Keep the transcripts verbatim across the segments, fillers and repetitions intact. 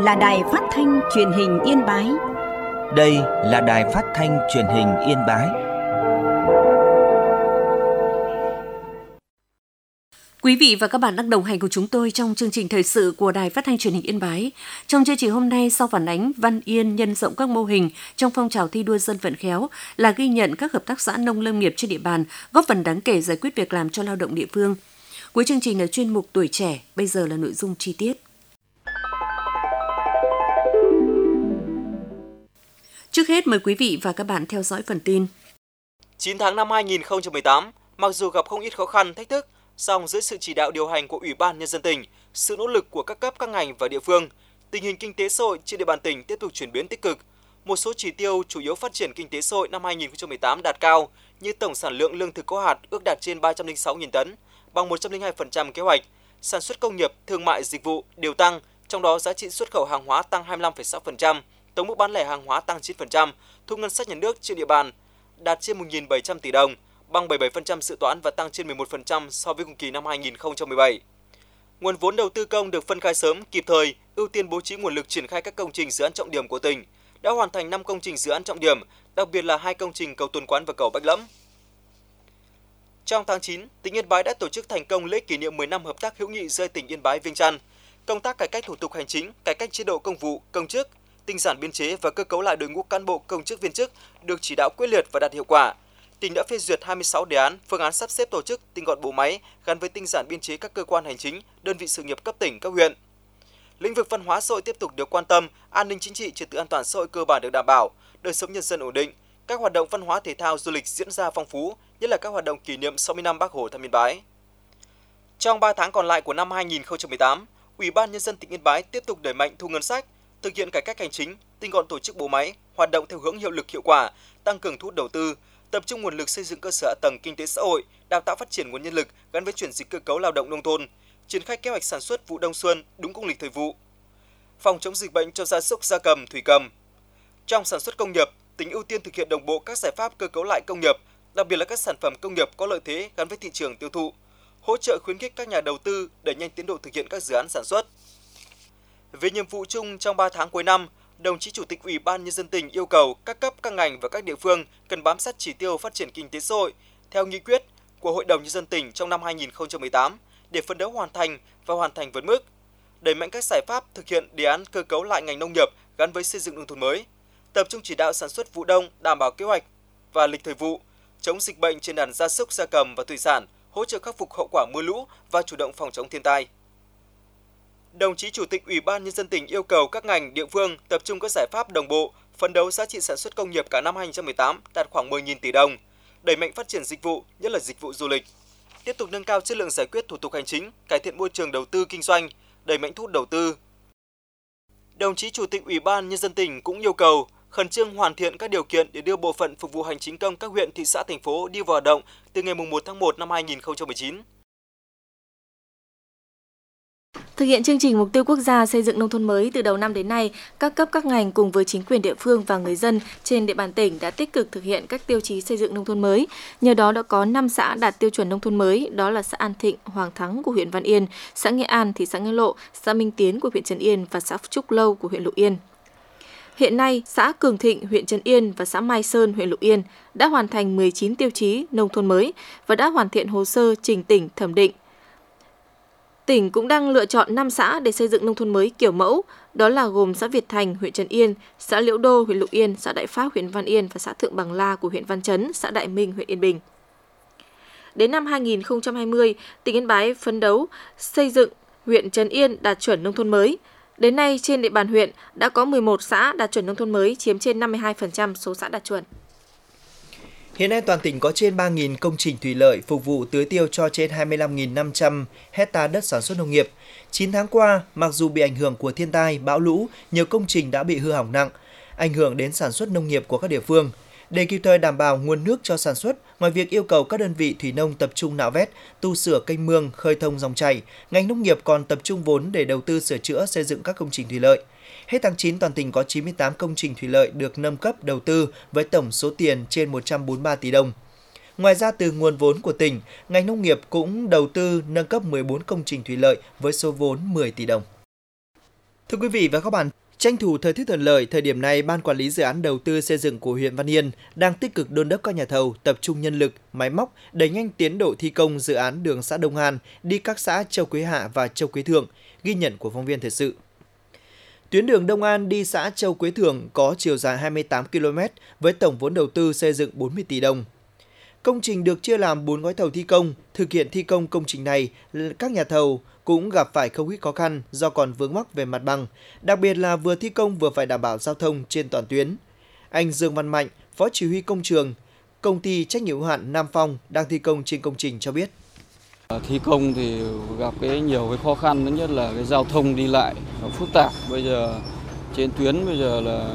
là Đài Phát thanh Truyền hình Yên Bái. Đây là Đài Phát thanh Truyền hình Yên Bái. Quý vị và các bạn đang đồng hành cùng chúng tôi trong chương trình thời sự của Đài Phát thanh Truyền hình Yên Bái. Trong chương trình hôm nay, sau phản ánh Văn Yên nhân rộng các mô hình trong phong trào thi đua dân vận khéo là ghi nhận các hợp tác xã nông lâm nghiệp trên địa bàn, góp phần đáng kể giải quyết việc làm cho lao động địa phương. Cuối chương trình là chuyên mục Tuổi trẻ, bây giờ là nội dung chi tiết. Trước hết mời quý vị và các bạn theo dõi phần tin. chín tháng năm hai nghìn không trăm mười tám, mặc dù gặp không ít khó khăn, thách thức, song dưới sự chỉ đạo điều hành của Ủy ban Nhân dân tỉnh, sự nỗ lực của các cấp các ngành và địa phương, tình hình kinh tế xã hội trên địa bàn tỉnh tiếp tục chuyển biến tích cực. Một số chỉ tiêu chủ yếu phát triển kinh tế xã hội năm hai nghìn không trăm mười tám đạt cao, như tổng sản lượng lương thực có hạt ước đạt trên ba trăm lẻ sáu nghìn tấn, bằng một trăm lẻ hai phần trăm kế hoạch. Sản xuất công nghiệp, thương mại, dịch vụ đều tăng, trong đó giá trị xuất khẩu hàng hóa tăng hai mươi lăm phẩy sáu phần trăm, tổng mức bán lẻ hàng hóa tăng chín phần trăm, thu ngân sách nhà nước trên địa bàn đạt trên một nghìn bảy trăm tỷ đồng, bằng bảy mươi bảy phần trăm dự toán và tăng trên mười một phần trăm so với cùng kỳ năm hai nghìn không trăm mười bảy. Nguồn vốn đầu tư công được phân khai sớm, kịp thời, ưu tiên bố trí nguồn lực triển khai các công trình dự án trọng điểm của tỉnh, đã hoàn thành năm công trình dự án trọng điểm, đặc biệt là hai công trình cầu Tuần Quán và cầu Bách Lẫm. Trong tháng chín, tỉnh Yên Bái đã tổ chức thành công lễ kỷ niệm mười năm hợp tác hữu nghị giữa tỉnh Yên Bái Viêng Chăn. Công tác cải cách thủ tục hành chính, cải cách chế độ công vụ, công chức, tinh giản biên chế và cơ cấu lại đội ngũ cán bộ công chức viên chức được chỉ đạo quyết liệt và đạt hiệu quả. Tỉnh đã phê duyệt hai mươi sáu đề án, phương án sắp xếp tổ chức, tinh gọn bộ máy gắn với tinh giản biên chế các cơ quan hành chính, đơn vị sự nghiệp cấp tỉnh, cấp huyện. Lĩnh vực văn hóa xã hội tiếp tục được quan tâm, an ninh chính trị, trật tự an toàn xã hội cơ bản được đảm bảo, đời sống nhân dân ổn định, các hoạt động văn hóa thể thao du lịch diễn ra phong phú, nhất là các hoạt động kỷ niệm sáu mươi năm Bác Hồ thăm Yên Bái. Trong ba tháng còn lại của năm hai nghìn không trăm mười tám, Ủy ban Nhân dân tỉnh Yên Bái tiếp tục đẩy mạnh thu ngân sách, thực hiện cải cách hành chính, tinh gọn tổ chức bộ máy, hoạt động theo hướng hiệu lực hiệu quả, tăng cường thu hút đầu tư, tập trung nguồn lực xây dựng cơ sở hạ tầng kinh tế xã hội, đào tạo phát triển nguồn nhân lực gắn với chuyển dịch cơ cấu lao động nông thôn, triển khai kế hoạch sản xuất vụ đông xuân đúng cung lịch thời vụ, phòng chống dịch bệnh cho gia súc gia cầm, thủy cầm. Trong sản xuất công nghiệp, tỉnh ưu tiên thực hiện đồng bộ các giải pháp cơ cấu lại công nghiệp, đặc biệt là các sản phẩm công nghiệp có lợi thế gắn với thị trường tiêu thụ, hỗ trợ khuyến khích các nhà đầu tư đẩy nhanh tiến độ thực hiện các dự án sản xuất. Về nhiệm vụ chung trong ba tháng cuối năm, đồng chí Chủ tịch Ủy ban Nhân dân tỉnh yêu cầu các cấp, các ngành và các địa phương cần bám sát chỉ tiêu phát triển kinh tế xã hội theo nghị quyết của Hội đồng Nhân dân tỉnh trong năm hai nghìn không trăm mười tám để phấn đấu hoàn thành và hoàn thành vượt mức, đẩy mạnh các giải pháp thực hiện đề án cơ cấu lại ngành nông nghiệp gắn với xây dựng nông thôn mới, tập trung chỉ đạo sản xuất vụ đông đảm bảo kế hoạch và lịch thời vụ, chống dịch bệnh trên đàn gia súc gia cầm và thủy sản, hỗ trợ khắc phục hậu quả mưa lũ và chủ động phòng chống thiên tai. Đồng chí Chủ tịch Ủy ban Nhân dân tỉnh yêu cầu các ngành, địa phương tập trung các giải pháp đồng bộ, phấn đấu giá trị sản xuất công nghiệp cả năm hai nghìn không trăm mười tám đạt khoảng mười nghìn tỷ đồng, đẩy mạnh phát triển dịch vụ, nhất là dịch vụ du lịch, tiếp tục nâng cao chất lượng giải quyết thủ tục hành chính, cải thiện môi trường đầu tư kinh doanh, đẩy mạnh thu hút đầu tư. Đồng chí Chủ tịch Ủy ban Nhân dân tỉnh cũng yêu cầu khẩn trương hoàn thiện các điều kiện để đưa bộ phận phục vụ hành chính công các huyện, thị xã, thành phố đi vào hoạt động từ ngày mùng một tháng một năm hai nghìn không trăm mười chín. Thực hiện chương trình mục tiêu quốc gia xây dựng nông thôn mới từ đầu năm đến nay, các cấp các ngành cùng với chính quyền địa phương và người dân trên địa bàn tỉnh đã tích cực thực hiện các tiêu chí xây dựng nông thôn mới. Nhờ đó đã có năm xã đạt tiêu chuẩn nông thôn mới, đó là xã An Thịnh, Hoàng Thắng của huyện Văn Yên, xã Nghệ An, thị xã Nghĩa Lộ, xã Minh Tiến của huyện Trấn Yên và xã Trúc Lâu của huyện Lục Yên. Hiện nay, xã Cường Thịnh, huyện Trấn Yên và xã Mai Sơn, huyện Lục Yên đã hoàn thành mười chín tiêu chí nông thôn mới và đã hoàn thiện hồ sơ trình tỉnh thẩm định. Tỉnh cũng đang lựa chọn năm xã để xây dựng nông thôn mới kiểu mẫu, đó là gồm xã Việt Thành, huyện Trấn Yên, xã Liễu Đô, huyện Lục Yên, xã Đại Pháp, huyện Văn Yên và xã Thượng Bằng La của huyện Văn Chấn, xã Đại Minh, huyện Yên Bình. Đến năm hai nghìn không trăm hai mươi, tỉnh Yên Bái phấn đấu xây dựng huyện Trấn Yên đạt chuẩn nông thôn mới. Đến nay, trên địa bàn huyện đã có mười một xã đạt chuẩn nông thôn mới, chiếm trên năm mươi hai phần trăm số xã đạt chuẩn. Hiện nay toàn tỉnh có trên ba nghìn công trình thủy lợi phục vụ tưới tiêu cho trên hai mươi lăm nghìn năm trăm hectare đất sản xuất nông nghiệp. chín tháng qua, mặc dù bị ảnh hưởng của thiên tai, bão lũ, nhiều công trình đã bị hư hỏng nặng, ảnh hưởng đến sản xuất nông nghiệp của các địa phương. Để kịp thời đảm bảo nguồn nước cho sản xuất, ngoài việc yêu cầu các đơn vị thủy nông tập trung nạo vét, tu sửa kênh mương, khơi thông dòng chảy, ngành nông nghiệp còn tập trung vốn để đầu tư sửa chữa xây dựng các công trình thủy lợi. Hết tháng chín, toàn tỉnh có chín mươi tám công trình thủy lợi được nâng cấp đầu tư với tổng số tiền trên một trăm bốn mươi ba tỷ đồng. Ngoài ra, từ nguồn vốn của tỉnh, ngành nông nghiệp cũng đầu tư nâng cấp mười bốn công trình thủy lợi với số vốn mười tỷ đồng. Thưa quý vị và các bạn, tranh thủ thời tiết thuận lợi, thời điểm này, Ban Quản lý Dự án Đầu tư xây dựng của huyện Văn Yên đang tích cực đôn đốc các nhà thầu tập trung nhân lực, máy móc, đẩy nhanh tiến độ thi công dự án đường xã Đông An đi các xã Châu Quế Hạ và Châu Quế Thượng, ghi nhận của phóng viên thời sự. Tuyến đường Đông An đi xã Châu Quế Thượng có chiều dài hai mươi tám ki lô mét với tổng vốn đầu tư xây dựng bốn mươi tỷ đồng. Công trình được chia làm bốn gói thầu thi công. Thực hiện thi công công trình này, các nhà thầu cũng gặp phải không ít khó khăn do còn vướng mắc về mặt bằng, đặc biệt là vừa thi công vừa phải đảm bảo giao thông trên toàn tuyến. Anh Dương Văn Mạnh, Phó Chỉ huy công trường, Công ty trách nhiệm hữu hạn Nam Phong đang thi công trên công trình cho biết. Thi công thì gặp cái nhiều cái khó khăn, thứ nhất là cái giao thông đi lại phức tạp. Bây giờ trên tuyến bây giờ là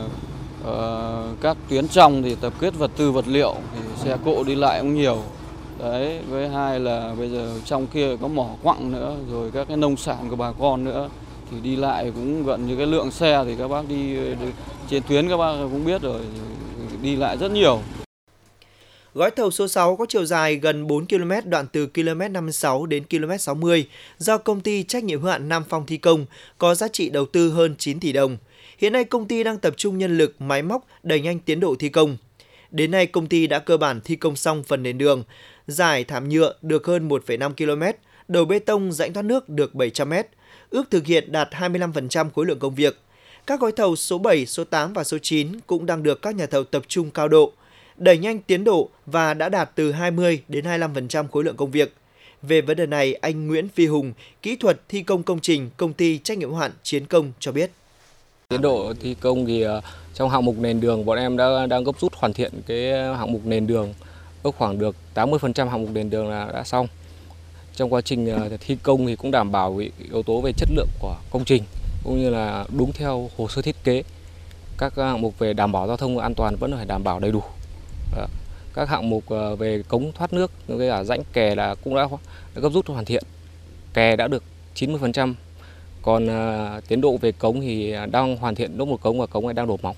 uh, các tuyến trong thì tập kết vật tư vật liệu thì xe cộ đi lại cũng nhiều. Đấy, với hai là bây giờ trong kia có mỏ quặng nữa, rồi các cái nông sản của bà con nữa thì đi lại cũng gần như cái lượng xe thì các bác đi, đi trên tuyến các bác cũng biết rồi, đi lại rất nhiều. Gói thầu số sáu có chiều dài gần bốn ki lô mét đoạn từ ki lô mét năm mươi sáu đến ki lô mét sáu mươi do Công ty trách nhiệm hữu hạn Nam Phong thi công, có giá trị đầu tư hơn chín tỷ đồng. Hiện nay công ty đang tập trung nhân lực, máy móc đẩy nhanh tiến độ thi công. Đến nay công ty đã cơ bản thi công xong phần nền đường, giải thảm nhựa được hơn một phẩy năm ki lô mét, đổ bê tông rãnh thoát nước được bảy trăm mét, ước thực hiện đạt hai mươi lăm phần trăm khối lượng công việc. Các gói thầu số bảy, số tám và số chín cũng đang được các nhà thầu tập trung cao độ, đẩy nhanh tiến độ và đã đạt từ hai mươi đến hai mươi lăm phần trăm khối lượng công việc. Về vấn đề này, anh Nguyễn Phi Hùng, kỹ thuật thi công công trình, Công ty trách nhiệm hữu hạn Chiến Công cho biết. Tiến độ thi công thì trong hạng mục nền đường bọn em đã đang gấp rút hoàn thiện cái hạng mục nền đường, ước khoảng được tám mươi phần trăm hạng mục nền đường là đã xong. Trong quá trình thi công thì cũng đảm bảo yếu tố về chất lượng của công trình cũng như là đúng theo hồ sơ thiết kế. Các hạng mục về đảm bảo giao thông an toàn vẫn phải đảm bảo đầy đủ. Đó. Các hạng mục về cống thoát nước với cả rãnh kè là cũng đã, đã gấp rút hoàn thiện. Kè đã được chín mươi phần trăm. Còn uh, tiến độ về cống thì đang hoàn thiện đốt một cống và cống này đang đổ móng.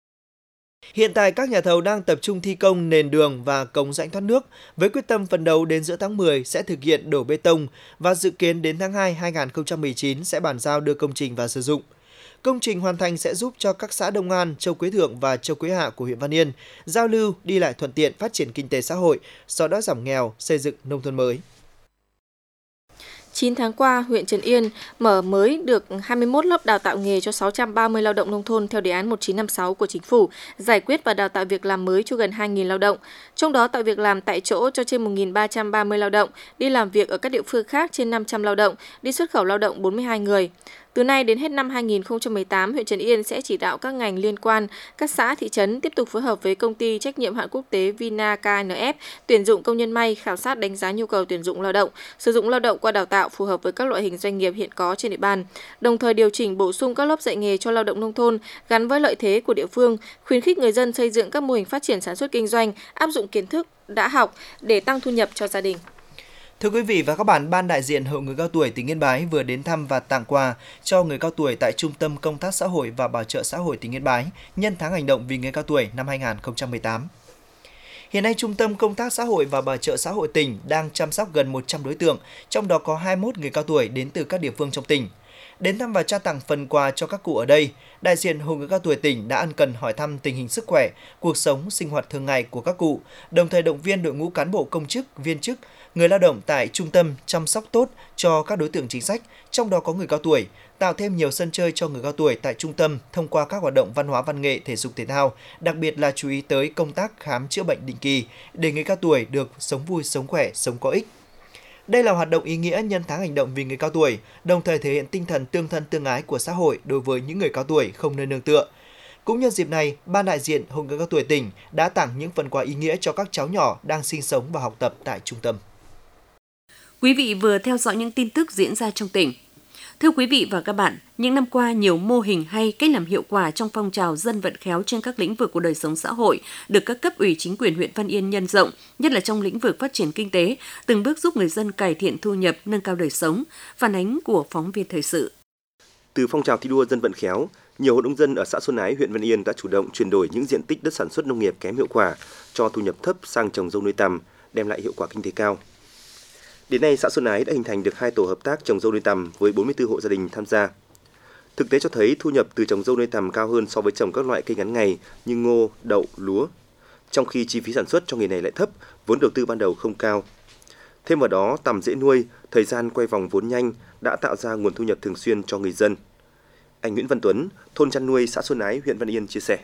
Hiện tại các nhà thầu đang tập trung thi công nền đường và cống rãnh thoát nước với quyết tâm phấn đấu đến giữa tháng mười sẽ thực hiện đổ bê tông và dự kiến đến tháng hai năm hai nghìn không trăm mười chín sẽ bàn giao đưa công trình vào sử dụng. Công trình hoàn thành sẽ giúp cho các xã Đông An, Châu Quế Thượng và Châu Quế Hạ của huyện Văn Yên giao lưu, đi lại thuận tiện, phát triển kinh tế xã hội, xóa đói giảm nghèo, xây dựng nông thôn mới. chín tháng qua, huyện Trấn Yên mở mới được hai mươi mốt lớp đào tạo nghề cho sáu trăm ba mươi lao động nông thôn theo đề án một chín năm sáu của Chính phủ, giải quyết và đào tạo việc làm mới cho gần hai nghìn lao động. Trong đó tạo việc làm tại chỗ cho trên một nghìn ba trăm ba mươi lao động, đi làm việc ở các địa phương khác trên năm trăm lao động, đi xuất khẩu lao động bốn mươi hai người. Từ nay đến hết năm hai nghìn không trăm mười tám, huyện Trấn Yên sẽ chỉ đạo các ngành liên quan, các xã, thị trấn tiếp tục phối hợp với công ty trách nhiệm hữu hạn quốc tế Vina ca en ép tuyển dụng công nhân may, khảo sát đánh giá nhu cầu tuyển dụng lao động, sử dụng lao động qua đào tạo phù hợp với các loại hình doanh nghiệp hiện có trên địa bàn, đồng thời điều chỉnh bổ sung các lớp dạy nghề cho lao động nông thôn gắn với lợi thế của địa phương, khuyến khích người dân xây dựng các mô hình phát triển sản xuất kinh doanh, áp dụng kiến thức đã học để tăng thu nhập cho gia đình. Thưa quý vị và các bạn, Ban đại diện Hội người cao tuổi tỉnh Yên Bái vừa đến thăm và tặng quà cho người cao tuổi tại Trung tâm Công tác Xã hội và Bảo trợ Xã hội tỉnh Yên Bái nhân tháng hành động vì người cao tuổi năm hai nghìn không trăm mười tám. Hiện nay, Trung tâm Công tác Xã hội và Bảo trợ Xã hội tỉnh đang chăm sóc gần một trăm đối tượng, trong đó có hai mươi mốt người cao tuổi đến từ các địa phương trong tỉnh. Đến thăm và trao tặng phần quà cho các cụ ở đây, đại diện Hội người cao tuổi tỉnh đã ân cần hỏi thăm tình hình sức khỏe, cuộc sống, sinh hoạt thường ngày của các cụ, đồng thời động viên đội ngũ cán bộ công chức, viên chức, người lao động tại trung tâm chăm sóc tốt cho các đối tượng chính sách, trong đó có người cao tuổi, tạo thêm nhiều sân chơi cho người cao tuổi tại trung tâm thông qua các hoạt động văn hóa văn nghệ, thể dục thể thao, đặc biệt là chú ý tới công tác khám chữa bệnh định kỳ để người cao tuổi được sống vui, sống khỏe, sống có ích. Đây là hoạt động ý nghĩa nhân tháng hành động vì người cao tuổi, đồng thời thể hiện tinh thần tương thân tương ái của xã hội đối với những người cao tuổi không nơi nương tựa. Cũng nhân dịp này, Ban đại diện Hội người cao tuổi tỉnh đã tặng những phần quà ý nghĩa cho các cháu nhỏ đang sinh sống và học tập tại trung tâm. Quý vị vừa theo dõi những tin tức diễn ra trong tỉnh. Thưa quý vị và các bạn, những năm qua, nhiều mô hình hay cách làm hiệu quả trong phong trào dân vận khéo trên các lĩnh vực của đời sống xã hội được các cấp ủy chính quyền huyện Văn Yên nhân rộng, nhất là trong lĩnh vực phát triển kinh tế, từng bước giúp người dân cải thiện thu nhập, nâng cao đời sống. Phản ánh của phóng viên thời sự. Từ phong trào thi đua dân vận khéo, nhiều hộ nông dân ở xã Xuân Ái, huyện Văn Yên đã chủ động chuyển đổi những diện tích đất sản xuất nông nghiệp kém hiệu quả cho thu nhập thấp sang trồng dâu nuôi tằm, đem lại hiệu quả kinh tế cao. Đến nay, xã Xuân Ái đã hình thành được hai tổ hợp tác trồng dâu nuôi tằm với bốn mươi tư hộ gia đình tham gia. Thực tế cho thấy thu nhập từ trồng dâu nuôi tầm cao hơn so với trồng các loại cây ngắn ngày như ngô, đậu, lúa. Trong khi chi phí sản xuất cho nghề này lại thấp, vốn đầu tư ban đầu không cao. Thêm vào đó, tầm dễ nuôi, thời gian quay vòng vốn nhanh đã tạo ra nguồn thu nhập thường xuyên cho người dân. Anh Nguyễn Văn Tuấn, thôn chăn nuôi xã Xuân Ái, huyện Văn Yên chia sẻ.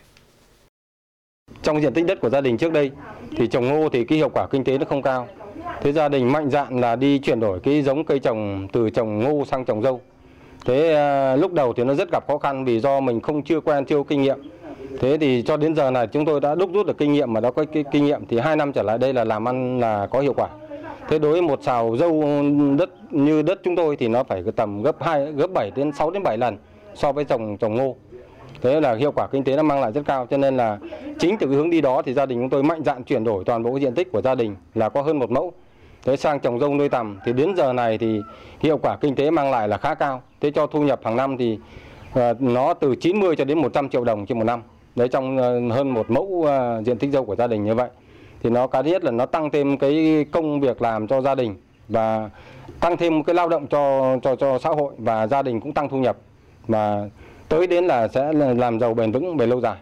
Trong diện tích đất của gia đình trước đây thì trồng ngô thì cái hiệu quả kinh tế nó không cao. Thế gia đình mạnh dạn là đi chuyển đổi cái giống cây trồng từ trồng ngô sang trồng dâu. Thế à, lúc đầu thì nó rất gặp khó khăn vì do mình không chưa quen, chưa có kinh nghiệm. Thế thì cho đến giờ này chúng tôi đã đúc rút được kinh nghiệm, mà đã có cái kinh nghiệm thì hai năm trở lại đây là làm ăn là có hiệu quả. Thế đối với một sào dâu đất như đất chúng tôi thì nó phải tầm gấp hai, gấp bảy đến sáu đến bảy lần so với trồng trồng ngô. Thế là hiệu quả kinh tế nó mang lại rất cao, cho nên là chính từ cái hướng đi đó thì gia đình chúng tôi mạnh dạn chuyển đổi toàn bộ cái diện tích của gia đình là có hơn một mẫu. Thế sang trồng dâu nuôi tầm thì đến giờ này thì hiệu quả kinh tế mang lại là khá cao. Thế cho thu nhập hàng năm thì uh, nó từ chín mươi cho đến một trăm triệu đồng trên một năm. Đấy, trong uh, hơn một mẫu uh, diện tích dâu của gia đình như vậy. Thì nó cái thiết là nó tăng thêm cái công việc làm cho gia đình và tăng thêm cái lao động cho cho cho xã hội, và gia đình cũng tăng thu nhập, mà tới đến là sẽ làm giàu bền vững về lâu dài.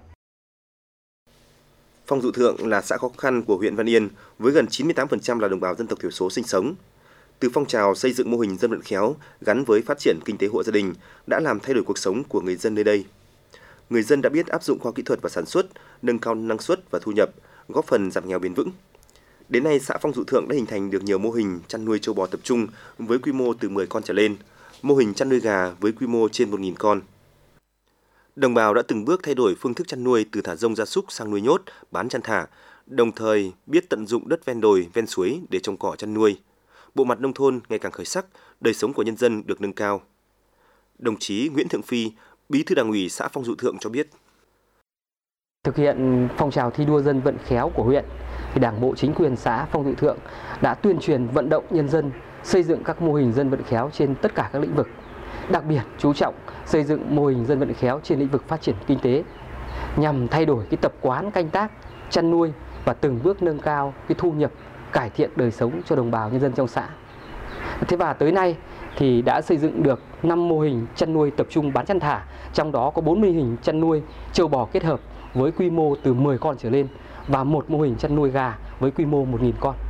Phong Dụ Thượng là xã khó khăn của huyện Văn Yên với gần chín mươi tám phần trăm là đồng bào dân tộc thiểu số sinh sống. Từ phong trào xây dựng mô hình dân vận khéo gắn với phát triển kinh tế hộ gia đình đã làm thay đổi cuộc sống của người dân nơi đây. Người dân đã biết áp dụng khoa học kỹ thuật và sản xuất, nâng cao năng suất và thu nhập, góp phần giảm nghèo bền vững. Đến nay, xã Phong Dụ Thượng đã hình thành được nhiều mô hình chăn nuôi trâu bò tập trung với quy mô từ mười con trở lên, mô hình chăn nuôi gà với quy mô trên một nghìn con. Đồng bào đã từng bước thay đổi phương thức chăn nuôi từ thả rông gia súc sang nuôi nhốt, bán chăn thả, đồng thời biết tận dụng đất ven đồi, ven suối để trồng cỏ chăn nuôi. Bộ mặt nông thôn ngày càng khởi sắc, đời sống của nhân dân được nâng cao. Đồng chí Nguyễn Thượng Phi, Bí thư Đảng ủy xã Phong Dụ Thượng cho biết. Thực hiện phong trào thi đua dân vận khéo của huyện, thì Đảng bộ chính quyền xã Phong Dụ Thượng đã tuyên truyền vận động nhân dân xây dựng các mô hình dân vận khéo trên tất cả các lĩnh vực. Đặc biệt chú trọng xây dựng mô hình dân vận khéo trên lĩnh vực phát triển kinh tế nhằm thay đổi cái tập quán canh tác, chăn nuôi và từng bước nâng cao cái thu nhập, cải thiện đời sống cho đồng bào nhân dân trong xã. Thế và tới nay thì đã xây dựng được năm mô hình chăn nuôi tập trung bán chăn thả, trong đó có bốn mô hình chăn nuôi trâu bò kết hợp với quy mô từ mười con trở lên và một mô hình chăn nuôi gà với quy mô một nghìn con.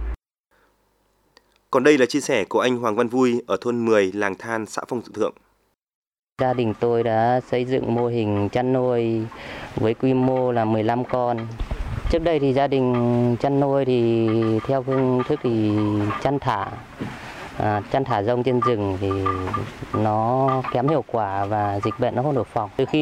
Còn đây là chia sẻ của anh Hoàng Văn Vui ở thôn mười, làng Than, xã Phong Dụ Thượng. Gia đình tôi đã xây dựng mô hình chăn nuôi với quy mô là mười lăm con. Trước đây thì gia đình chăn nuôi thì theo phương thức thì chăn thả, à, chăn thả rông trên rừng thì nó kém hiệu quả và dịch bệnh nó không được phòng. Từ khi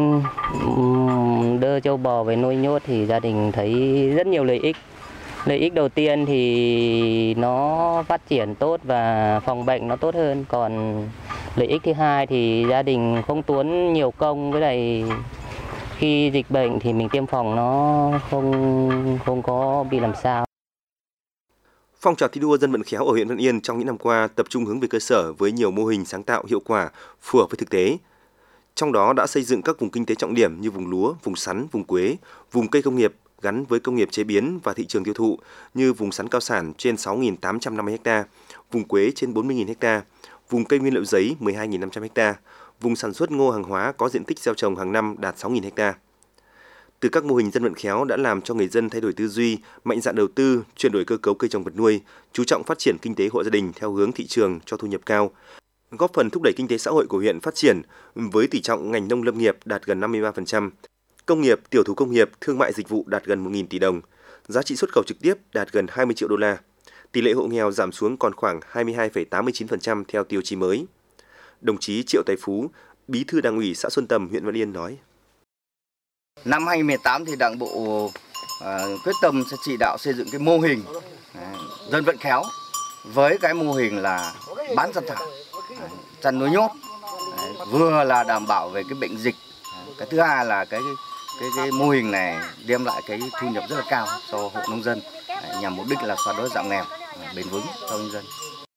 đưa trâu bò về nuôi nhốt thì gia đình thấy rất nhiều lợi ích. Lợi ích đầu tiên thì nó phát triển tốt và phòng bệnh nó tốt hơn. Còn lợi ích thứ hai thì gia đình không tốn nhiều công, với lại khi dịch bệnh thì mình tiêm phòng nó không không có bị làm sao. Phong trào thi đua dân vận khéo ở huyện Văn Yên trong những năm qua tập trung hướng về cơ sở với nhiều mô hình sáng tạo hiệu quả, phù hợp với thực tế. Trong đó đã xây dựng các vùng kinh tế trọng điểm như vùng lúa, vùng sắn, vùng quế, vùng cây công nghiệp gắn với công nghiệp chế biến và thị trường tiêu thụ như vùng sắn cao sản trên sáu nghìn tám trăm năm mươi ha, vùng quế trên bốn mươi nghìn ha, vùng cây nguyên liệu giấy mười hai nghìn năm trăm ha, vùng sản xuất ngô hàng hóa có diện tích gieo trồng hàng năm đạt sáu nghìn ha. Từ các mô hình dân vận khéo đã làm cho người dân thay đổi tư duy, mạnh dạn đầu tư, chuyển đổi cơ cấu cây trồng vật nuôi, chú trọng phát triển kinh tế hộ gia đình theo hướng thị trường cho thu nhập cao, góp phần thúc đẩy kinh tế xã hội của huyện phát triển với tỷ trọng ngành nông lâm nghiệp đạt gần năm mươi ba phần trăm, công nghiệp, tiểu thủ công nghiệp, thương mại dịch vụ đạt gần một nghìn tỷ đồng, giá trị xuất khẩu trực tiếp đạt gần hai mươi triệu đô la. Tỷ lệ hộ nghèo giảm xuống còn khoảng hai mươi hai phẩy tám mươi chín phần trăm theo tiêu chí mới. Đồng chí Triệu Tài Phú, Bí thư Đảng ủy xã Xuân Tầm, huyện Văn Yên nói: Năm hai nghìn không trăm mười tám thì Đảng bộ uh, quyết tâm sẽ chỉ đạo xây dựng cái mô hình uh, dân vận khéo với cái mô hình là bán chăn thả, uh, chăn nuôi nhốt, uh, vừa là đảm bảo về cái bệnh dịch, uh, cái thứ hai là cái cái cái mô hình này đem lại cái thu nhập rất là cao cho hộ nông dân, uh, nhằm mục đích là xóa đói giảm nghèo uh, bền vững cho nhân dân.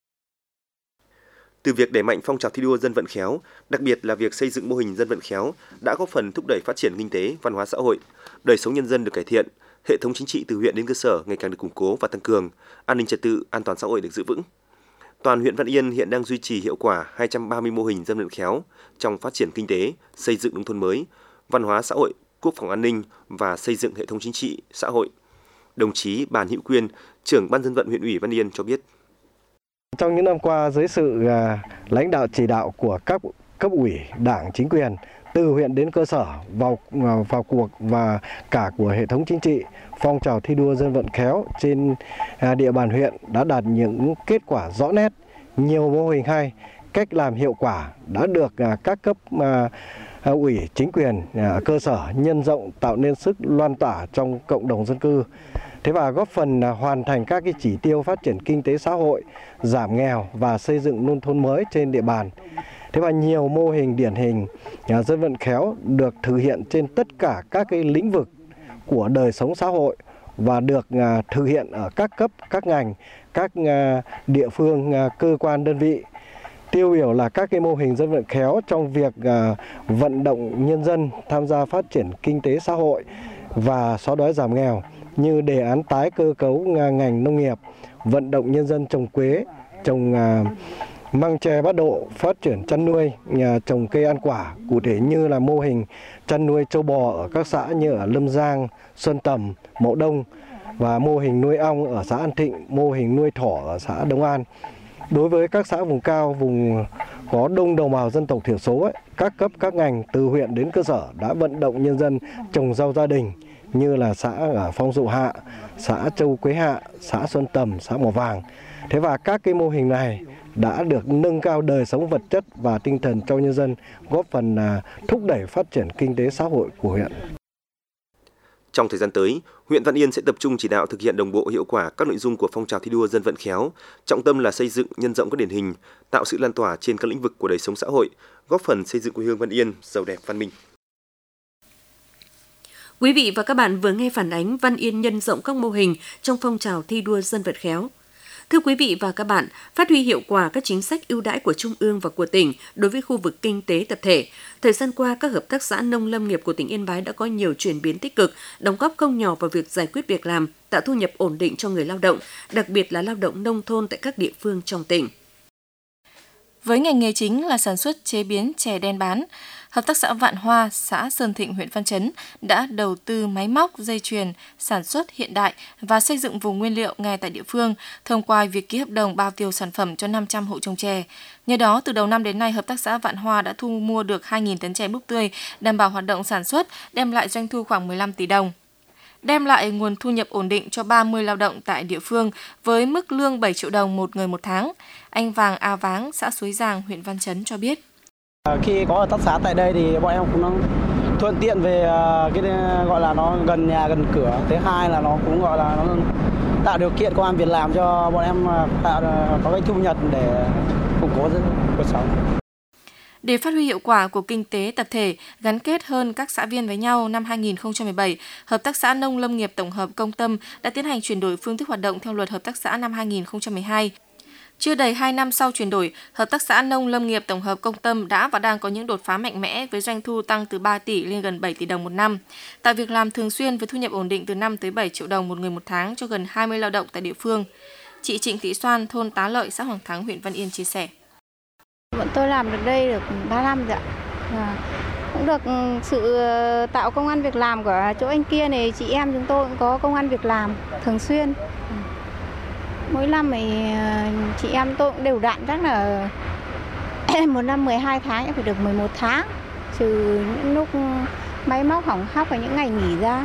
Từ việc đẩy mạnh phong trào thi đua dân vận khéo, đặc biệt là việc xây dựng mô hình dân vận khéo đã góp phần thúc đẩy phát triển kinh tế, văn hóa xã hội, đời sống nhân dân được cải thiện, hệ thống chính trị từ huyện đến cơ sở ngày càng được củng cố và tăng cường, an ninh trật tự, an toàn xã hội được giữ vững. Toàn huyện Văn Yên hiện đang duy trì hiệu quả hai trăm ba mươi mô hình dân vận khéo trong phát triển kinh tế, xây dựng nông thôn mới, văn hóa xã hội, quốc phòng an ninh và xây dựng hệ thống chính trị, xã hội. Đồng chí Bàn Hữu Quyên, trưởng Ban dân vận huyện ủy Văn Yên cho biết. Trong những năm qua, dưới sự lãnh đạo chỉ đạo của các cấp ủy, đảng, chính quyền, từ huyện đến cơ sở vào vào cuộc và cả của hệ thống chính trị, phong trào thi đua dân vận khéo trên địa bàn huyện đã đạt những kết quả rõ nét, nhiều mô hình hay, cách làm hiệu quả đã được các cấp ủy, chính quyền cơ sở nhân rộng, tạo nên sức loan tỏa trong cộng đồng dân cư. Thế và góp phần hoàn thành các cái chỉ tiêu phát triển kinh tế xã hội, giảm nghèo và xây dựng nông thôn mới trên địa bàn. Thế và nhiều mô hình điển hình dân vận khéo được thực hiện trên tất cả các cái lĩnh vực của đời sống xã hội và được thực hiện ở các cấp, các ngành, các địa phương, cơ quan, đơn vị. Tiêu biểu là các cái mô hình dân vận khéo trong việc vận động nhân dân tham gia phát triển kinh tế xã hội và xóa đói giảm nghèo, như đề án tái cơ cấu ngành nông nghiệp, vận động nhân dân trồng quế, trồng măng tre bát độ, phát triển chăn nuôi, trồng cây ăn quả, cụ thể như là mô hình chăn nuôi trâu bò ở các xã như ở Lâm Giang, Xuân Tầm, Mậu Đông và mô hình nuôi ong ở xã An Thịnh, mô hình nuôi thỏ ở xã Đông An. Đối với các xã vùng cao, vùng có đông đồng bào dân tộc thiểu số, ấy, các cấp các ngành từ huyện đến cơ sở đã vận động nhân dân trồng rau gia đình như là xã ở Phong Dụ Hạ, xã Châu Quế Hạ, xã Xuân Tầm, xã Mỏ Vàng. Thế và các cái mô hình này đã được nâng cao đời sống vật chất và tinh thần cho nhân dân, góp phần thúc đẩy phát triển kinh tế xã hội của huyện. Trong thời gian tới, huyện Văn Yên sẽ tập trung chỉ đạo thực hiện đồng bộ hiệu quả các nội dung của phong trào thi đua dân vận khéo, trọng tâm là xây dựng, nhân rộng các điển hình, tạo sự lan tỏa trên các lĩnh vực của đời sống xã hội, góp phần xây dựng quê hương Văn Yên giàu đẹp văn minh. Quý vị và các bạn vừa nghe phản ánh Văn Yên nhân rộng các mô hình trong phong trào thi đua dân vận khéo. Thưa quý vị và các bạn, phát huy hiệu quả các chính sách ưu đãi của Trung ương và của tỉnh đối với khu vực kinh tế tập thể, thời gian qua các hợp tác xã nông lâm nghiệp của tỉnh Yên Bái đã có nhiều chuyển biến tích cực, đóng góp không nhỏ vào việc giải quyết việc làm, tạo thu nhập ổn định cho người lao động, đặc biệt là lao động nông thôn tại các địa phương trong tỉnh. Với ngành nghề chính là sản xuất chế biến chè đen bán, Hợp tác xã Vạn Hoa, xã Sơn Thịnh, huyện Văn Chấn đã đầu tư máy móc, dây chuyền, sản xuất hiện đại và xây dựng vùng nguyên liệu ngay tại địa phương thông qua việc ký hợp đồng bao tiêu sản phẩm cho năm trăm hộ trồng chè. Nhờ đó, từ đầu năm đến nay, Hợp tác xã Vạn Hoa đã thu mua được hai nghìn tấn chè búp tươi, đảm bảo hoạt động sản xuất, đem lại doanh thu khoảng mười lăm tỷ đồng. Đem lại nguồn thu nhập ổn định cho ba mươi lao động tại địa phương với mức lương bảy triệu đồng một người một tháng. Anh Vàng A Váng, xã Suối Giàng, huyện Văn Chấn cho biết. Khi có hợp tác xã tại đây thì bọn em cũng nó thuận tiện về cái gọi là nó gần nhà gần cửa. Thứ hai là nó cũng gọi là nó tạo điều kiện công ăn việc làm cho bọn em tạo có cái thu nhập để củng cố cuộc sống. Để phát huy hiệu quả của kinh tế tập thể, gắn kết hơn các xã viên với nhau, năm hai nghìn không trăm mười bảy, Hợp tác xã Nông Lâm nghiệp Tổng hợp Công Tâm đã tiến hành chuyển đổi phương thức hoạt động theo luật Hợp tác xã năm hai nghìn không trăm mười hai. Chưa đầy hai năm sau chuyển đổi, Hợp tác xã Nông Lâm nghiệp Tổng hợp Công Tâm đã và đang có những đột phá mạnh mẽ với doanh thu tăng từ ba tỷ lên gần bảy tỷ đồng một năm, tạo việc làm thường xuyên với thu nhập ổn định từ năm tới bảy triệu đồng một người một tháng cho gần hai mươi lao động tại địa phương. Chị Trịnh Thị Xoan, thôn Tá Lợi, xã Hoàng Thắng, huyện Văn Yên chia sẻ. Bọn tôi làm được đây được ba năm rồi ạ. À, cũng được sự tạo công ăn việc làm của chỗ anh kia này, chị em chúng tôi cũng có công ăn việc làm thường xuyên. Mỗi năm thì chị em tôi cũng đều đặn, chắc là một năm mười hai tháng em phải được mười một tháng, trừ những lúc máy móc hỏng hóc và những ngày nghỉ ra.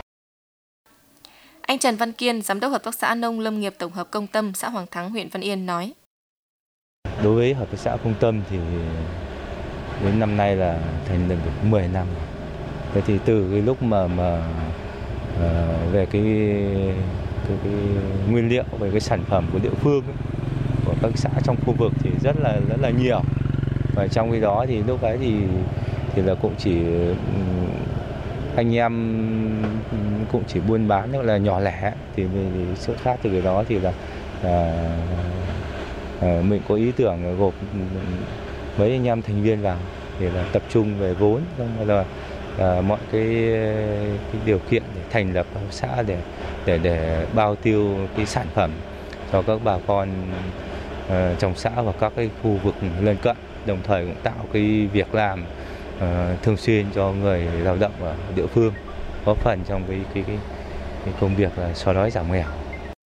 Anh Trần Văn Kiên, giám đốc Hợp tác xã Nông Lâm nghiệp Tổng hợp Công Tâm, xã Hoàng Thắng, huyện Văn Yên nói. Đối với Hợp tác xã Công Tâm thì đến năm nay là thành lập được mười năm. Thế thì từ cái lúc mà mà uh, về cái, cái cái nguyên liệu, về cái sản phẩm của địa phương ấy, của các xã trong khu vực thì rất là rất là nhiều. Và trong cái đó thì lúc ấy thì thì là cũng chỉ anh em cũng chỉ buôn bán rất là nhỏ lẻ, thì mình xuất phát từ cái đó thì là, là À, mình có ý tưởng gộp mấy anh em thành viên vào để là tập trung về vốn, xong rồi là à, mọi cái, cái điều kiện để thành lập hợp xã để để để bao tiêu cái sản phẩm cho các bà con uh, trong xã và các cái khu vực lân cận, đồng thời cũng tạo cái việc làm uh, thường xuyên cho người lao động ở địa phương, góp phần trong cái, cái, cái, cái công việc là xóa đói giảm nghèo.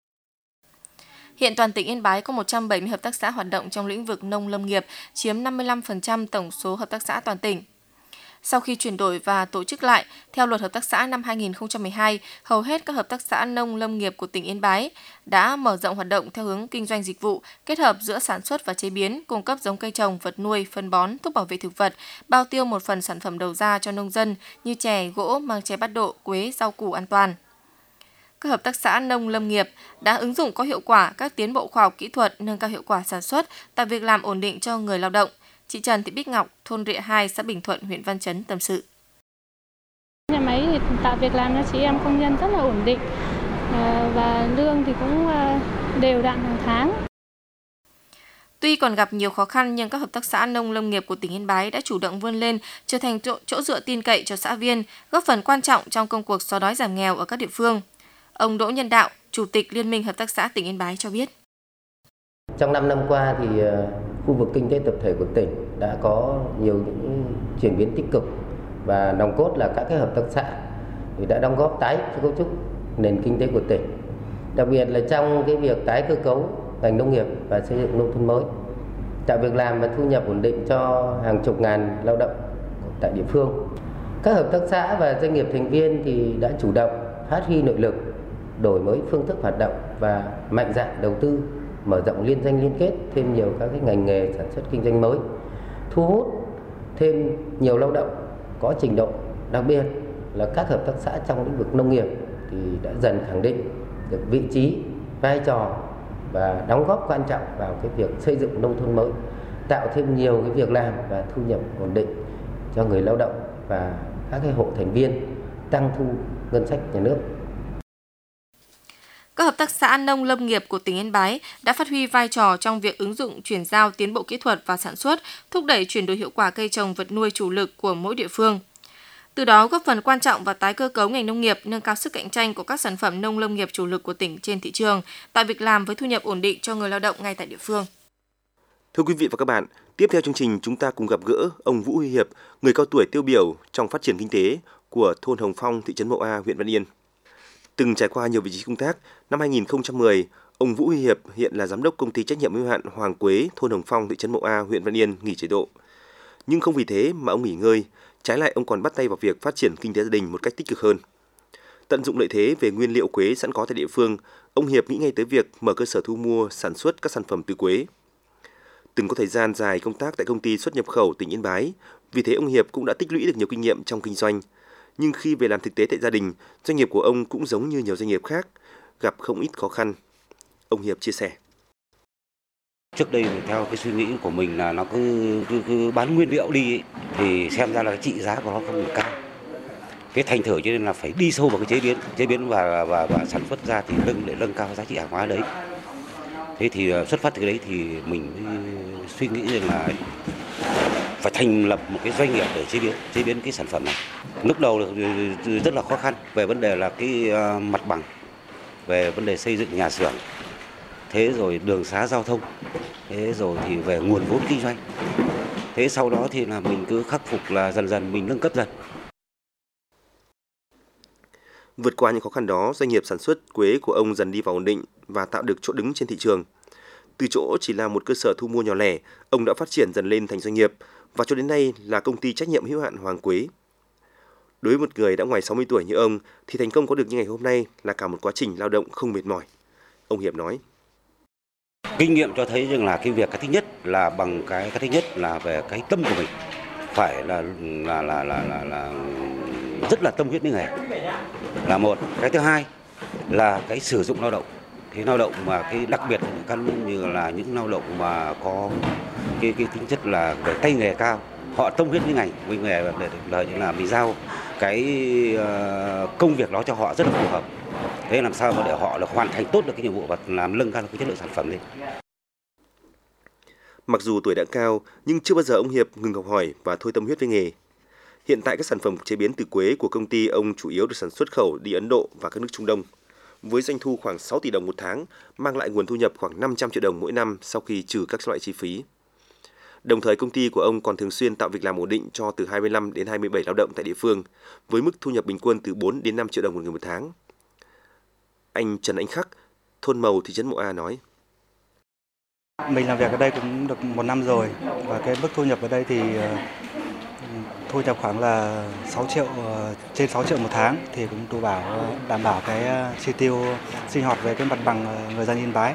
Hiện toàn tỉnh Yên Bái có một trăm bảy mươi hợp tác xã hoạt động trong lĩnh vực nông lâm nghiệp, chiếm năm mươi lăm phần trăm tổng số hợp tác xã toàn tỉnh. Sau khi chuyển đổi và tổ chức lại, theo Luật Hợp tác xã năm hai nghìn không trăm mười hai, hầu hết các hợp tác xã nông lâm nghiệp của tỉnh Yên Bái đã mở rộng hoạt động theo hướng kinh doanh dịch vụ, kết hợp giữa sản xuất và chế biến, cung cấp giống cây trồng, vật nuôi, phân bón, thuốc bảo vệ thực vật, bao tiêu một phần sản phẩm đầu ra cho nông dân như chè, gỗ, măng tre bát độ, quế, rau củ an toàn. Các hợp tác xã nông lâm nghiệp đã ứng dụng có hiệu quả các tiến bộ khoa học kỹ thuật, nâng cao hiệu quả sản xuất, tạo việc làm ổn định cho người lao động. Chị Trần Thị Bích Ngọc, thôn Rịa hai, xã Bình Thuận, huyện Văn Chấn tâm sự. Nhà máy thì tạo việc làm cho chị em công nhân rất là ổn định và lương thì cũng đều đặn hàng tháng. Tuy còn gặp nhiều khó khăn nhưng các hợp tác xã nông lâm nghiệp của tỉnh Yên Bái đã chủ động vươn lên, trở thành chỗ, chỗ dựa tin cậy cho xã viên, góp phần quan trọng trong công cuộc xóa đói giảm nghèo ở các địa phương. Ông Đỗ Nhân Đạo, Chủ tịch Liên minh Hợp tác xã tỉnh Yên Bái cho biết. Trong năm năm qua thì khu vực kinh tế tập thể của tỉnh đã có nhiều những chuyển biến tích cực và nòng cốt là các cái hợp tác xã thì đã đóng góp tái cấu trúc nền kinh tế của tỉnh. Đặc biệt là trong cái việc tái cơ cấu ngành nông nghiệp và xây dựng nông thôn mới, tạo việc làm và thu nhập ổn định cho hàng chục ngàn lao động tại địa phương. Các hợp tác xã và doanh nghiệp thành viên thì đã chủ động phát huy nội lực, đổi mới phương thức hoạt động và mạnh dạn đầu tư, mở rộng liên doanh liên kết thêm nhiều các cái ngành nghề sản xuất kinh doanh mới, thu hút thêm nhiều lao động có trình độ, đặc biệt là các hợp tác xã trong lĩnh vực nông nghiệp thì đã dần khẳng định được vị trí, vai trò và đóng góp quan trọng vào cái việc xây dựng nông thôn mới, tạo thêm nhiều cái việc làm và thu nhập ổn định cho người lao động và các cái hộ thành viên, tăng thu ngân sách nhà nước. Các hợp tác xã nông lâm nghiệp của tỉnh Yên Bái đã phát huy vai trò trong việc ứng dụng chuyển giao tiến bộ kỹ thuật và sản xuất, thúc đẩy chuyển đổi hiệu quả cây trồng vật nuôi chủ lực của mỗi địa phương. Từ đó góp phần quan trọng vào tái cơ cấu ngành nông nghiệp, nâng cao sức cạnh tranh của các sản phẩm nông lâm nghiệp chủ lực của tỉnh trên thị trường, tạo việc làm với thu nhập ổn định cho người lao động ngay tại địa phương. Thưa quý vị và các bạn, tiếp theo chương trình chúng ta cùng gặp gỡ ông Vũ Huy Hiệp, người cao tuổi tiêu biểu trong phát triển kinh tế của thôn Hồng Phong, thị trấn Mậu A, huyện Văn Yên. Từng trải qua nhiều vị trí công tác, năm hai nghìn không trăm mười, ông Vũ Huy Hiệp hiện là giám đốc công ty trách nhiệm hữu hạn Hoàng Quế, thôn Hồng Phong, thị trấn Mậu A, huyện Văn Yên nghỉ chế độ. Nhưng không vì thế mà ông nghỉ ngơi, trái lại ông còn bắt tay vào việc phát triển kinh tế gia đình một cách tích cực hơn. Tận dụng lợi thế về nguyên liệu quế sẵn có tại địa phương, ông Hiệp nghĩ ngay tới việc mở cơ sở thu mua, sản xuất các sản phẩm từ quế. Từng có thời gian dài công tác tại công ty xuất nhập khẩu tỉnh Yên Bái, vì thế ông Hiệp cũng đã tích lũy được nhiều kinh nghiệm trong kinh doanh. Nhưng khi về làm thực tế tại gia đình, doanh nghiệp của ông cũng giống như nhiều doanh nghiệp khác, gặp không ít khó khăn. Ông Hiệp chia sẻ. Trước đây theo cái suy nghĩ của mình là nó cứ, cứ, cứ bán nguyên liệu đi ấy, thì xem ra là cái trị giá của nó không được cao. Cái thành thử cho nên là phải đi sâu vào cái chế biến, chế biến và và, và sản xuất ra thì nâng để nâng cao giá trị hàng hóa đấy. Thế thì xuất phát từ đấy thì mình suy nghĩ rằng là phải thành lập một cái doanh nghiệp để chế biến chế biến cái sản phẩm này. Lúc đầu rất là khó khăn về vấn đề là cái mặt bằng, về vấn đề xây dựng nhà xưởng, thế rồi đường xá giao thông, thế rồi thì về nguồn vốn kinh doanh. Thế sau đó thì là mình cứ khắc phục là dần dần mình nâng cấp dần. Vượt qua những khó khăn đó, doanh nghiệp sản xuất quế của ông dần đi vào ổn định và tạo được chỗ đứng trên thị trường. Từ chỗ chỉ là một cơ sở thu mua nhỏ lẻ, ông đã phát triển dần lên thành doanh nghiệp và cho đến nay là công ty trách nhiệm hữu hạn Hoàng Quế. Đối với một người đã ngoài sáu mươi tuổi như ông thì thành công có được như ngày hôm nay là cả một quá trình lao động không mệt mỏi. Ông Hiệp nói. Kinh nghiệm cho thấy rằng là cái việc cái thứ nhất là bằng cái cái thứ nhất là về cái tâm của mình, phải là là là là là, là rất là tâm huyết với nghề là một. Cái thứ hai là cái sử dụng lao động. Cái lao động mà cái đặc biệt là những như là những lao động mà có cái cái tính chất là về tay nghề cao, họ tâm huyết với ngành với nghề để lợi là mình giao cái công việc đó cho họ rất là phù hợp. Thế làm sao mà để họ được hoàn thành tốt được cái nhiệm vụ và làm nâng cao cái chất lượng sản phẩm lên. Mặc dù tuổi đã cao nhưng chưa bao giờ ông Hiệp ngừng học hỏi và thôi tâm huyết với nghề. Hiện tại các sản phẩm chế biến từ quế của công ty ông chủ yếu được sản xuất khẩu đi Ấn Độ và các nước Trung Đông. với doanh thu khoảng sáu tỷ đồng một tháng, mang lại nguồn thu nhập khoảng năm trăm triệu đồng mỗi năm sau khi trừ các loại chi phí. Đồng thời, công ty của ông còn thường xuyên tạo việc làm ổn định cho từ hai mươi lăm đến hai mươi bảy lao động tại địa phương, với mức thu nhập bình quân từ bốn đến năm triệu đồng một người một tháng. Anh Trần Anh Khắc, thôn Mầu, thị trấn Mộ A nói: Mình làm việc ở đây cũng được một năm rồi và cái mức thu nhập ở đây thì thu nhập khoảng là sáu triệu, trên sáu triệu một tháng thì cũng đủ bảo đảm bảo cái chi tiêu sinh hoạt về cái mặt bằng người dân Yên Bái.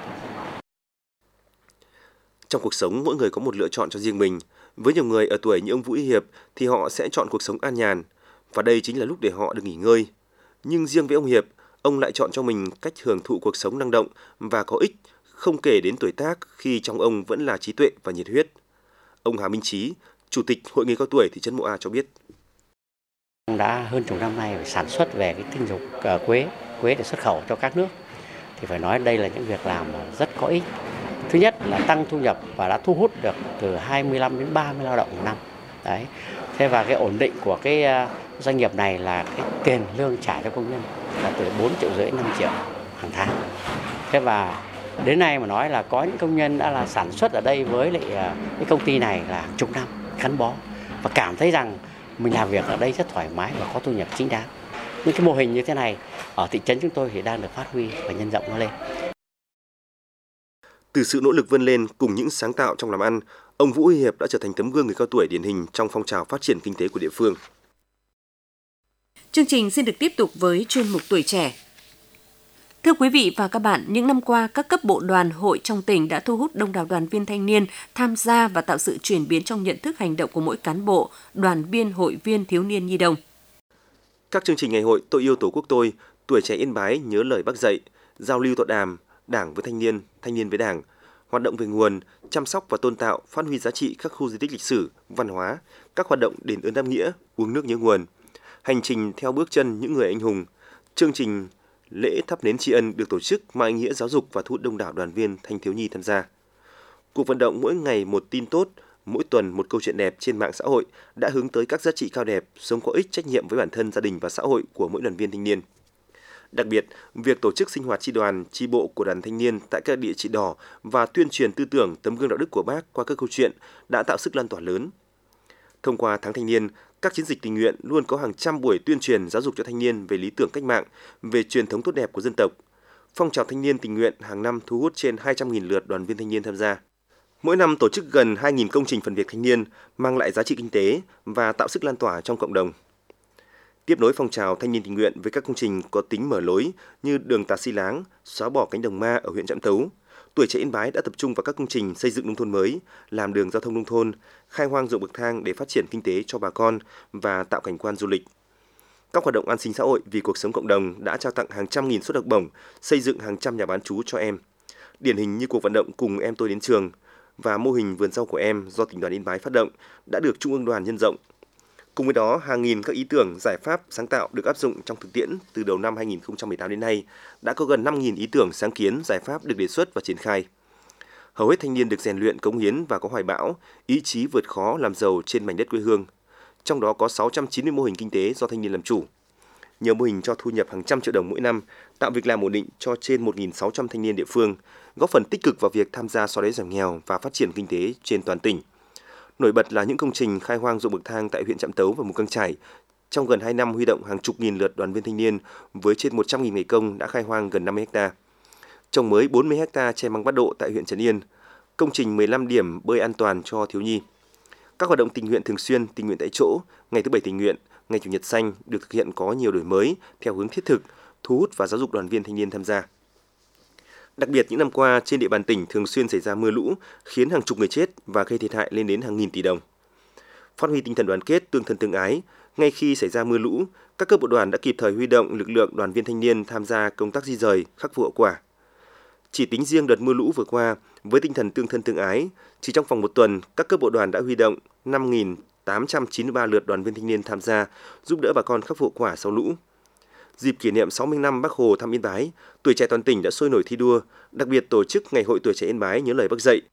Trong cuộc sống, mỗi người có một lựa chọn cho riêng mình. Với nhiều người ở tuổi như ông Vũ Hiệp thì họ sẽ chọn cuộc sống an nhàn và đây chính là lúc để họ được nghỉ ngơi. Nhưng riêng với ông Hiệp, ông lại chọn cho mình cách hưởng thụ cuộc sống năng động và có ích, không kể đến tuổi tác khi trong ông vẫn là trí tuệ và nhiệt huyết. Ông Hà Minh Trí, Chủ tịch Hội người cao tuổi thị trấn Mộ A cho biết: Đã hơn chục năm nay phải sản xuất về cái tinh dầu quế, quế để xuất khẩu cho các nước. Thì phải nói đây là những việc làm rất có ích. Thứ nhất là tăng thu nhập và đã thu hút được từ hai mươi lăm đến ba mươi lao động một năm. Đấy. Thế và cái ổn định của cái doanh nghiệp này là cái tiền lương trả cho công nhân là từ bốn triệu rưỡi năm triệu hàng tháng. Thế và đến nay mà nói là có những công nhân đã là sản xuất ở đây với lại cái công ty này là chục năm gắn bó và cảm thấy rằng mình làm việc ở đây rất thoải mái và có thu nhập chính đáng. Những cái mô hình như thế này ở thị trấn chúng tôi thì đang được phát huy và nhân rộng nó lên. Từ sự nỗ lực vươn lên cùng những sáng tạo trong làm ăn, ông Vũ Hiệp đã trở thành tấm gương người cao tuổi điển hình trong phong trào phát triển kinh tế của địa phương. Chương trình xin được tiếp tục với chuyên mục Tuổi trẻ. Thưa quý vị và các bạn, những năm qua, các cấp bộ đoàn hội trong tỉnh đã thu hút đông đảo đoàn viên thanh niên tham gia và tạo sự chuyển biến trong nhận thức hành động của mỗi cán bộ, đoàn viên, hội viên, thiếu niên, nhi đồng. Các chương trình ngày hội Tôi yêu Tổ quốc tôi, Tuổi trẻ Yên Bái nhớ lời Bác dạy, giao lưu tọa đàm, Đảng với thanh niên, thanh niên với Đảng, hoạt động về nguồn, chăm sóc và tôn tạo, phát huy giá trị các khu di tích lịch sử, văn hóa, các hoạt động đền ơn đáp nghĩa, uống nước nhớ nguồn, hành trình theo bước chân những người anh hùng, chương trình lễ thắp nến tri ân được tổ chức mang ý nghĩa giáo dục và thu hút đông đảo đoàn viên thanh thiếu nhi tham gia. Cuộc vận động mỗi ngày một tin tốt, mỗi tuần một câu chuyện đẹp trên mạng xã hội đã hướng tới các giá trị cao đẹp, sống có ích, trách nhiệm với bản thân, gia đình và xã hội của mỗi đoàn viên thanh niên. Đặc biệt, việc tổ chức sinh hoạt chi đoàn, chi bộ của đoàn thanh niên tại các địa chỉ đỏ và tuyên truyền tư tưởng, tấm gương đạo đức của Bác qua các câu chuyện đã tạo sức lan tỏa lớn. Thông qua tháng thanh niên, các chiến dịch tình nguyện luôn có hàng trăm buổi tuyên truyền giáo dục cho thanh niên về lý tưởng cách mạng, về truyền thống tốt đẹp của dân tộc. Phong trào thanh niên tình nguyện hàng năm thu hút trên hai trăm nghìn lượt đoàn viên thanh niên tham gia. Mỗi năm tổ chức gần hai nghìn công trình phần việc thanh niên, mang lại giá trị kinh tế và tạo sức lan tỏa trong cộng đồng. Tiếp nối phong trào thanh niên tình nguyện với các công trình có tính mở lối như đường Tà Xi Láng, xóa bỏ cánh đồng ma ở huyện Trạm Tấu, Tuổi trẻ Yên Bái đã tập trung vào các công trình xây dựng nông thôn mới, làm đường giao thông nông thôn, khai hoang ruộng bậc thang để phát triển kinh tế cho bà con và tạo cảnh quan du lịch. Các hoạt động an sinh xã hội vì cuộc sống cộng đồng đã trao tặng hàng trăm nghìn suất học bổng, xây dựng hàng trăm nhà bán trú cho em. Điển hình như cuộc vận động Cùng em tôi đến trường và mô hình vườn rau của em do tỉnh đoàn Yên Bái phát động đã được Trung ương đoàn nhân rộng. Cùng với đó, hàng nghìn các ý tưởng, giải pháp sáng tạo được áp dụng trong thực tiễn từ đầu năm hai nghìn không trăm mười tám đến nay, đã có gần năm nghìn ý tưởng, sáng kiến, giải pháp được đề xuất và triển khai. Hầu hết thanh niên được rèn luyện, cống hiến và có hoài bão, ý chí vượt khó làm giàu trên mảnh đất quê hương. Trong đó có sáu trăm chín mươi mô hình kinh tế do thanh niên làm chủ. Nhiều mô hình cho thu nhập hàng trăm triệu đồng mỗi năm, tạo việc làm ổn định cho trên một nghìn sáu trăm thanh niên địa phương, góp phần tích cực vào việc tham gia xóa đói giảm nghèo và phát triển kinh tế trên toàn tỉnh. Nổi bật là những công trình khai hoang ruộng bậc thang tại huyện Trạm Tấu và Mù Căng Chải. Trong gần hai năm huy động hàng chục nghìn lượt đoàn viên thanh niên với trên một trăm nghìn ngày công đã khai hoang gần năm mươi ha. Trồng mới bốn mươi ha tre măng bắt độ tại huyện Trấn Yên. Công trình mười lăm điểm bơi an toàn cho thiếu nhi. Các hoạt động tình nguyện thường xuyên, tình nguyện tại chỗ, ngày thứ bảy tình nguyện, ngày chủ nhật xanh được thực hiện có nhiều đổi mới theo hướng thiết thực, thu hút và giáo dục đoàn viên thanh niên tham gia. Đặc biệt những năm qua trên địa bàn tỉnh thường xuyên xảy ra mưa lũ khiến hàng chục người chết và gây thiệt hại lên đến hàng nghìn tỷ đồng. Phát huy tinh thần đoàn kết, tương thân tương ái, ngay khi xảy ra mưa lũ, các cấp bộ đoàn đã kịp thời huy động lực lượng đoàn viên thanh niên tham gia công tác di dời, khắc phục hậu quả. Chỉ tính riêng đợt mưa lũ vừa qua, với tinh thần tương thân tương ái, chỉ trong vòng một tuần, các cấp bộ đoàn đã huy động năm nghìn tám trăm chín mươi ba lượt đoàn viên thanh niên tham gia, giúp đỡ bà con khắc phục hậu quả sau lũ. Dịp kỷ niệm sáu mươi năm Bác Hồ thăm Yên Bái, Tuổi trẻ toàn tỉnh đã sôi nổi thi đua, đặc biệt tổ chức Ngày hội Tuổi trẻ Yên Bái nhớ lời Bác dạy.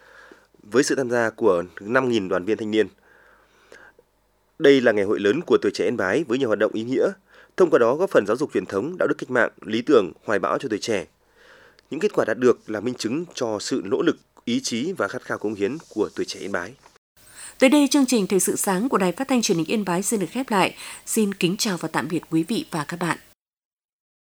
Với sự tham gia của năm nghìn đoàn viên thanh niên. Đây là ngày hội lớn của Tuổi trẻ Yên Bái với nhiều hoạt động ý nghĩa. thông qua đó góp phần giáo dục truyền thống, đạo đức cách mạng, lý tưởng, hoài bão cho tuổi trẻ. Những kết quả đạt được là minh chứng cho sự nỗ lực, ý chí và khát khao cống hiến của tuổi trẻ Yên Bái. Tới đây, chương trình Thời sự sáng của Đài Phát thanh Truyền hình Yên Bái xin được khép lại. Xin kính chào và tạm biệt quý vị và các bạn.